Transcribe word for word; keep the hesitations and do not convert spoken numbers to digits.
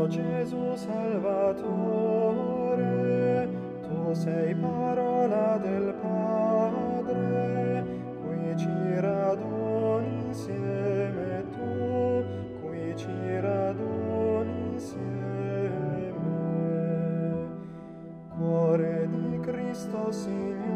Gesù Salvatore, tu sei parola del Padre, qui ci raduni insieme tu, qui ci raduni insieme. Cuore di Cristo, Signore,